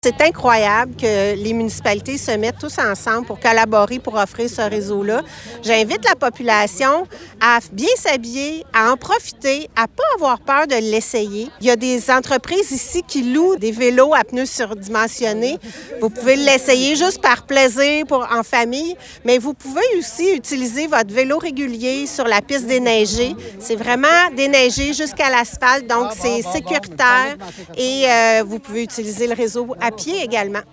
C'est incroyable que les municipalités se mettent tous ensemble pour collaborer pour offrir ce réseau-là. J'invite la population à bien s'habiller, à en profiter, à ne pas avoir peur de l'essayer. Il y a des entreprises ici qui louent des vélos à pneus surdimensionnés. Vous pouvez l'essayer juste par plaisir en famille, mais vous pouvez aussi utiliser votre vélo régulier sur la piste déneigée. C'est vraiment déneigé jusqu'à l'asphalte, donc c'est sécuritaire et vous pouvez utiliser le réseau à pied également.